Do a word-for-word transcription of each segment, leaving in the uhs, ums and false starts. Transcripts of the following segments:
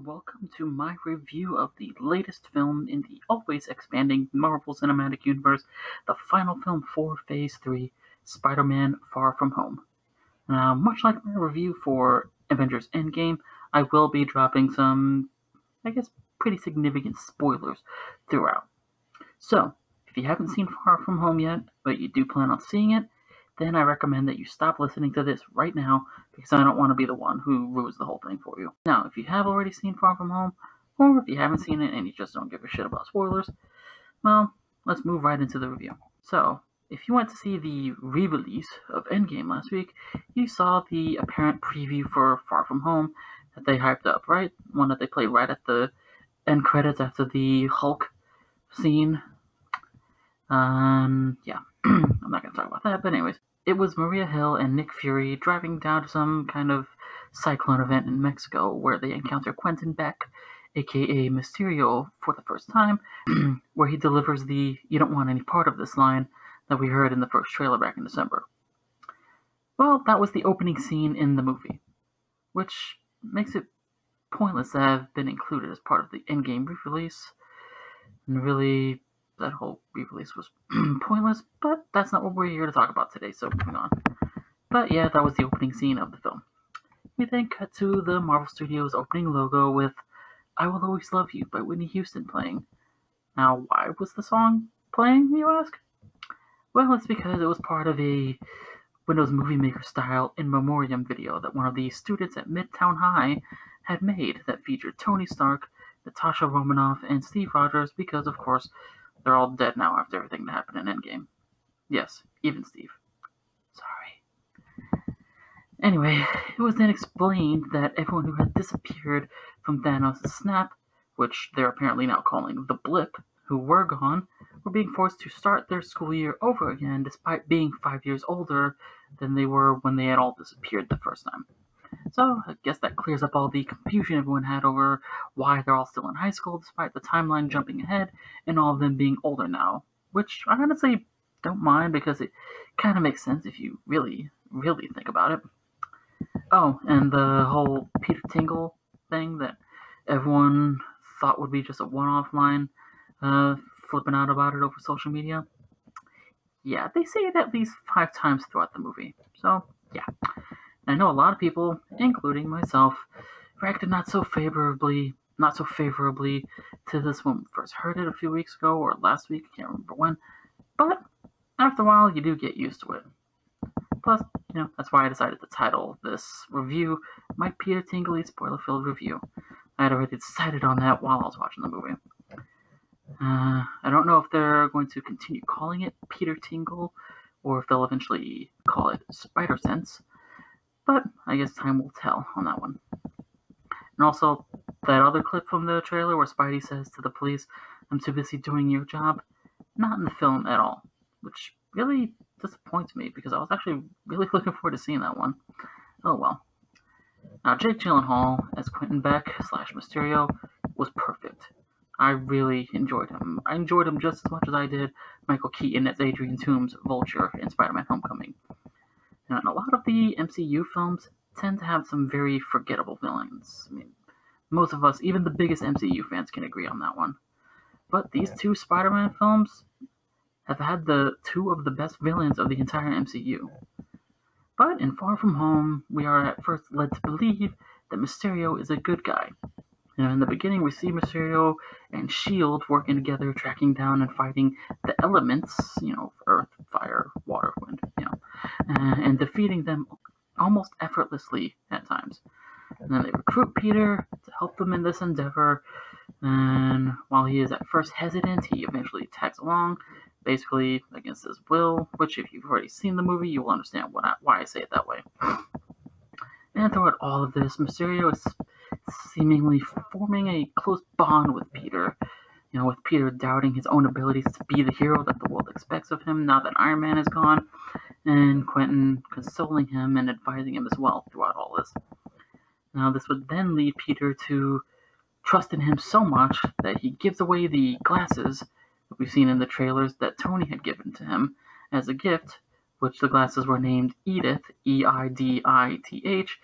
and welcome to my review of the latest film in the always expanding Marvel Cinematic Universe, the final film for Phase three, Spider-Man Far From Home. Now, much like my review for Avengers Endgame, I will be dropping some, I guess, pretty significant spoilers throughout. So, if you haven't seen Far From Home yet, but you do plan on seeing it, then I recommend that you stop listening to this right now because I don't want to be the one who ruins the whole thing for you. Now, if you have already seen Far From Home, or if you haven't seen it and you just don't give a shit about spoilers, well, let's move right into the review. So, if you went to see the re-release of Endgame last week, you saw the apparent preview for Far From Home that they hyped up, right? One that they played right at the end credits after the Hulk scene. Um, yeah, I'm not going to talk about that, but anyways, it was Maria Hill and Nick Fury driving down to some kind of cyclone event in Mexico where they encounter Quentin Beck, aka Mysterio, for the first time, where he delivers the "you don't want any part of this" line that we heard in the first trailer back in December. Well, that was the opening scene in the movie, which makes it pointless to have been included as part of the Endgame re-release, and really, that whole re-release was pointless, but that's not what we're here to talk about today, so moving on. But yeah, that was the opening scene of the film. We then cut to the Marvel Studios opening logo with "I Will Always Love You" by Whitney Houston playing. Now, why was the song playing, you ask? Well, it's because it was part of a Windows Movie Maker style in memoriam video that one of the students at Midtown High had made that featured Tony Stark, Natasha Romanoff, and Steve Rogers because, of course, they're all dead now after everything that happened in Endgame. Yes, even Steve. Sorry. Anyway, it was then explained that everyone who had disappeared from Thanos' snap, which they're apparently now calling the Blip, who were gone, were being forced to start their school year over again despite being five years older than they were when they had all disappeared the first time. So, I guess that clears up all the confusion everyone had over why they're all still in high school despite the timeline jumping ahead and all of them being older now. Which I honestly don't mind because it kind of makes sense if you really, really think about it. Oh, and the whole Peter Tingle thing that everyone thought would be just a one-off line, uh, flipping out about it over social media. Yeah, they say it at least five times throughout the movie. So, yeah. I know a lot of people, including myself, reacted not so favorably, not so favorably to this when we first heard it a few weeks ago or last week. I can't remember when. But after a while, you do get used to it. Plus, you know, that's why I decided to title this review my Peter Tingle spoiler-filled review. I had already decided on that while I was watching the movie. Uh, I don't know if they're going to continue calling it Peter Tingle or if they'll eventually call it Spider-Sense. But I guess time will tell on that one. And also, that other clip from the trailer where Spidey says to the police, "I'm too busy doing your job," not in the film at all. Which really disappoints me because I was actually really looking forward to seeing that one. Oh well. Now, Jake Gyllenhaal as Quentin Beck slash Mysterio was perfect. I really enjoyed him. I enjoyed him just as much as I did Michael Keaton as Adrian Toomes' Vulture in Spider-Man Homecoming. And a lot of the M C U films tend to have some very forgettable villains. I mean, most of us, even the biggest M C U fans, can agree on that one. But these two Spider-Man films have had the two of the best villains of the entire M C U. But in Far From Home, we are at first led to believe that Mysterio is a good guy. You know, in the beginning, we see Mysterio and S H I E L D working together, tracking down and fighting the elements, you know, earth, fire, water, wind, you know, uh, and defeating them almost effortlessly at times. And then they recruit Peter to help them in this endeavor, and while he is at first hesitant, he eventually tags along, basically against his will, which if you've already seen the movie, you will understand what I, why I say it that way. And throughout all of this, Mysterio is seemingly forming a close bond with Peter, you know, with Peter doubting his own abilities to be the hero that the world expects of him now that Iron Man is gone, and Quentin consoling him and advising him as well throughout all this. Now, this would then lead Peter to trust in him so much that he gives away the glasses that we've seen in the trailers that Tony had given to him as a gift, which the glasses were named Edith, E I D I T H,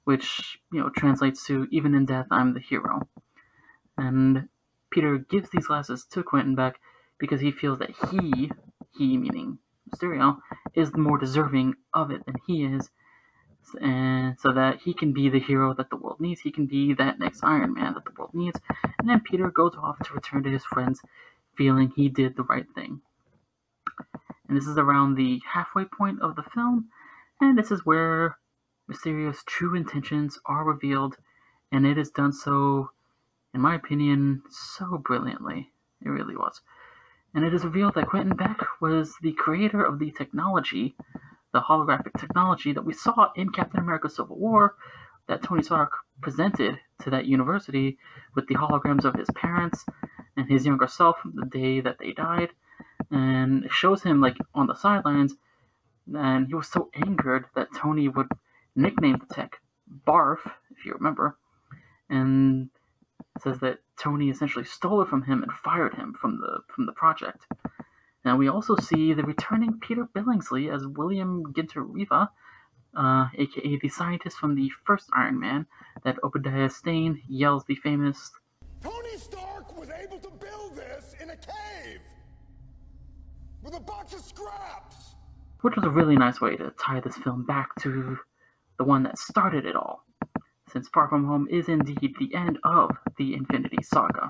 which, you know, translates to "even in death, I'm the hero." And Peter gives these glasses to Quentin Beck because he feels that he, he meaning Mysterio, is more deserving of it than he is, and so that he can be the hero that the world needs. He can be that next Iron Man that the world needs. And then Peter goes off to return to his friends, feeling he did the right thing. And this is around the halfway point of the film, and this is where Mysterio's true intentions are revealed, and it is done so, in my opinion, so brilliantly. It really was. And it is revealed that Quentin Beck was the creator of the technology, the holographic technology that we saw in Captain America Civil War, that Tony Stark presented to that university with the holograms of his parents and his younger self the day that they died. And it shows him like on the sidelines, and he was so angered that Tony would nickname the tech Barf, if you remember, and it says that Tony essentially stole it from him and fired him from the from the project. Now we also see the returning Peter Billingsley as William Ginter Riva, uh, aka the scientist from the first Iron Man, that Obadiah Stane yells the famous "Tony Stark was able to build this in a cave with a box of scraps," which was a really nice way to tie this film back to the one that started it all, since Far From Home is indeed the end of the Infinity Saga.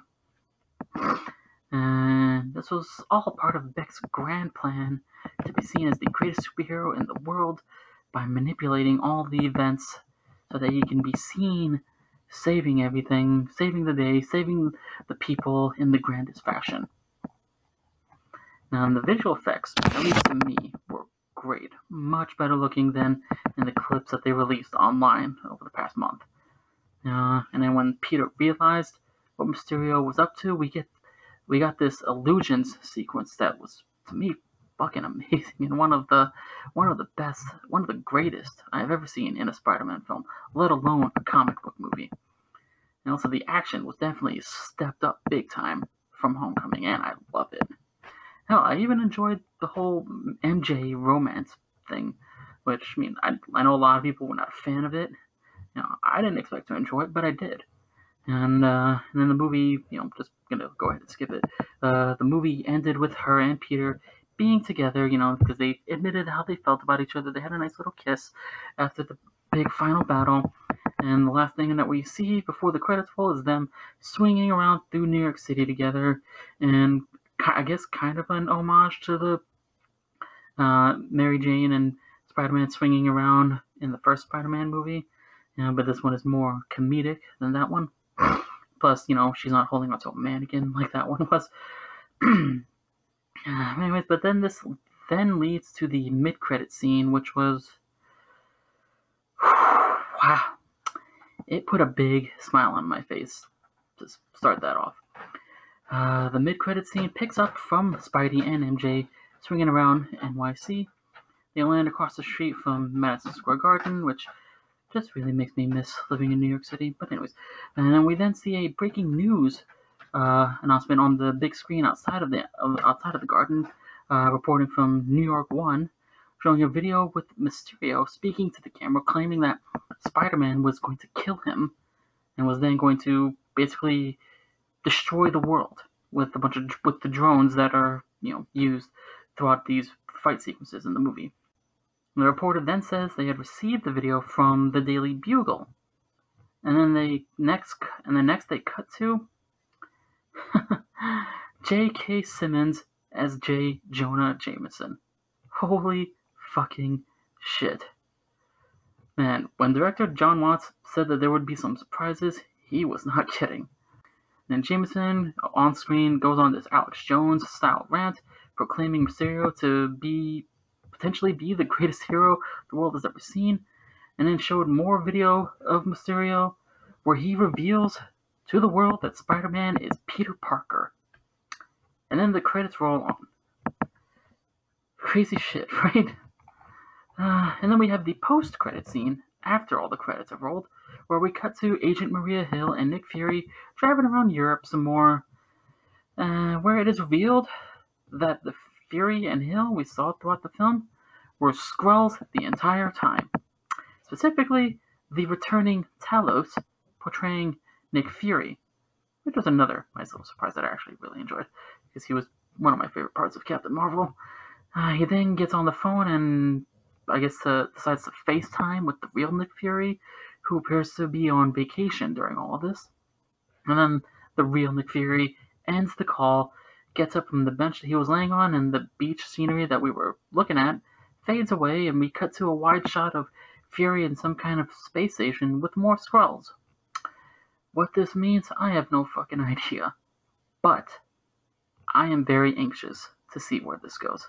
And this was all part of Beck's grand plan to be seen as the greatest superhero in the world by manipulating all the events so that he can be seen saving everything, saving the day, saving the people in the grandest fashion. Now, the visual effects, at least to me, were great. Much better looking than in the clips that they released online over the past month. Uh, and then when Peter realized what Mysterio was up to, we get we got this illusions sequence that was, to me, fucking amazing, and one of the one of the best, one of the greatest I've ever seen in a Spider-Man film, let alone a comic book movie. And also the action was definitely stepped up big time from Homecoming, and I loved it. Hell, I even enjoyed the whole M J romance thing, which, I mean, I, I know a lot of people were not a fan of it. You know, I didn't expect to enjoy it, but I did. And, uh, and then the movie, you know, just gonna go ahead and skip it. Uh, the movie ended with her and Peter being together, you know, because they admitted how they felt about each other. They had a nice little kiss after the big final battle. And the last thing that we see before the credits roll is them swinging around through New York City together, and I guess kind of an homage to the uh, Mary Jane and Spider-Man swinging around in the first Spider-Man movie. Yeah, but this one is more comedic than that one. Plus, you know, she's not holding onto a mannequin like that one was. Anyways, but then this then leads to the mid-credit scene, which was... wow. It put a big smile on my face to start that off. Uh, the mid-credit scene picks up from Spidey and M J swinging around N Y C. They land across the street from Madison Square Garden, which just really makes me miss living in New York City. But anyways, and then we then see a breaking news uh, announcement on the big screen outside of the uh, outside of the garden, uh, reporting from New York One, showing a video with Mysterio speaking to the camera, claiming that Spider-Man was going to kill him, and was then going to basically destroy the world with a bunch of with the drones that are, you know, used throughout these fight sequences in the movie. The reporter then says they had received the video from the Daily Bugle, and then they next and the next they cut to J K. Simmons as J. Jonah Jameson. Holy fucking shit. Man, when director John Watts said that there would be some surprises, he was not kidding. And Jameson, on screen, goes on this Alex Jones-style rant, proclaiming Mysterio to be potentially be the greatest hero the world has ever seen, and then showed more video of Mysterio, where he reveals to the world that Spider-Man is Peter Parker. And then the credits roll on. Crazy shit, right? Uh, and then we have the post-credit scene, after all the credits have rolled, where we cut to Agent Maria Hill and Nick Fury driving around Europe some more, uh, where it is revealed that the Fury and Hill we saw throughout the film were Skrulls the entire time. Specifically, the returning Talos portraying Nick Fury, which was another nice little surprise that I actually really enjoyed, because he was one of my favorite parts of Captain Marvel. Uh, he then gets on the phone and I guess uh, decides to FaceTime with the real Nick Fury, who appears to be on vacation during all of this. And then the real Nick Fury ends the call, gets up from the bench that he was laying on, and the beach scenery that we were looking at fades away, and we cut to a wide shot of Fury in some kind of space station with more Skrulls. What this means, I have no fucking idea. But I am very anxious to see where this goes.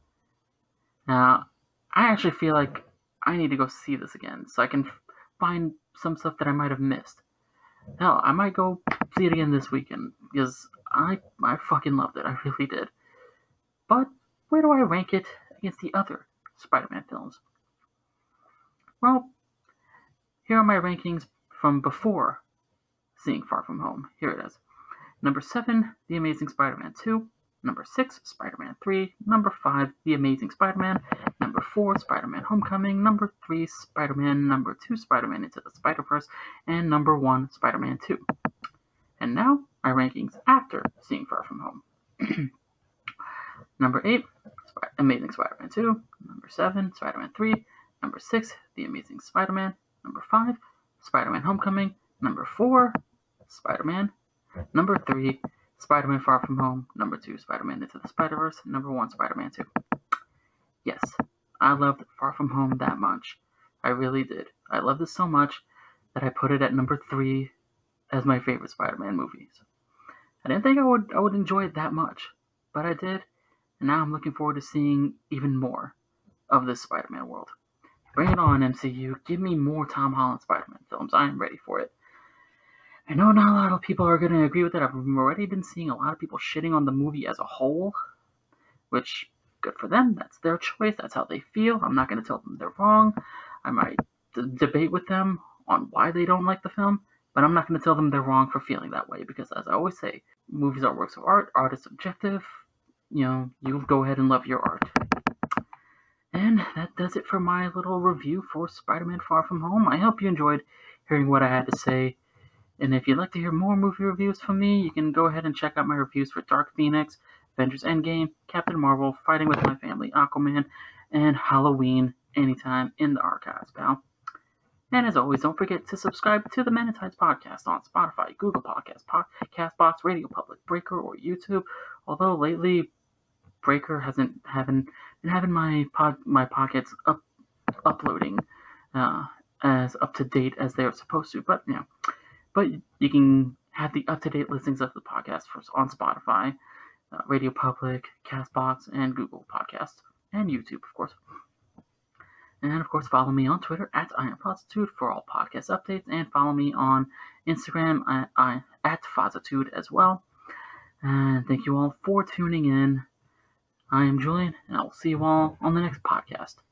Now, I actually feel like I need to go see this again so I can f- find some stuff that I might have missed. Hell, I might go see it again this weekend because I I fucking loved it. I really did. But where do I rank it against the other Spider-Man films? Well, here are my rankings from before seeing Far From Home. Here it is. Number seven, The Amazing Spider-Man two. Number six, Spider-Man three. Number five, The Amazing Spider-Man. Number four, Spider-Man Homecoming. Number three, Spider-Man. Number two, Spider-Man Into the Spider-Verse. And number one, Spider-Man two. And now, my rankings after seeing Far From Home. Number eight, Sp- Amazing Spider-Man two. Number seven, Spider-Man three. Number six, The Amazing Spider-Man. Number five, Spider-Man Homecoming. Number four, Spider-Man. Number three, Spider-Man Far From Home. Number two, Spider-Man Into the Spider-Verse. Number one, Spider-Man two. Yes, I loved Far From Home that much. I really did. I loved it so much that I put it at number three as my favorite Spider-Man movies. I didn't think I would I would enjoy it that much, but I did, and now I'm looking forward to seeing even more of this Spider-Man world. Bring it on, M C U. Give me more Tom Holland Spider-Man films. I am ready for it. I know not a lot of people are going to agree with it. I've already been seeing a lot of people shitting on the movie as a whole, which, good for them. That's their choice. That's how they feel. I'm not going to tell them they're wrong. I might d- debate with them on why they don't like the film, but I'm not going to tell them they're wrong for feeling that way, because as I always say, movies are works of art. Art is subjective. You know, you go ahead and love your art. And that does it for my little review for Spider-Man Far From Home. I hope you enjoyed hearing what I had to say. And if you'd like to hear more movie reviews from me, you can go ahead and check out my reviews for Dark Phoenix, Avengers Endgame, Captain Marvel, Fighting With My Family, Aquaman, and Halloween anytime in the archives, pal. And as always, don't forget to subscribe to the Men in Tights podcast on Spotify, Google Podcasts, Podcast Box, Radio Public, Breaker, or YouTube. Although lately, Breaker hasn't haven't been having my pod, my pockets up uploading uh, as up to date as they're supposed to. But you know. But you can have the up-to-date listings of the podcast for, on Spotify, uh, Radio Public, CastBox, and Google Podcasts, and YouTube, of course. And, of course, follow me on Twitter at Iron Fozzitude for all podcast updates, and follow me on Instagram at, at, at Fozzitude as well. And thank you all for tuning in. I am Julian, and I will see you all on the next podcast.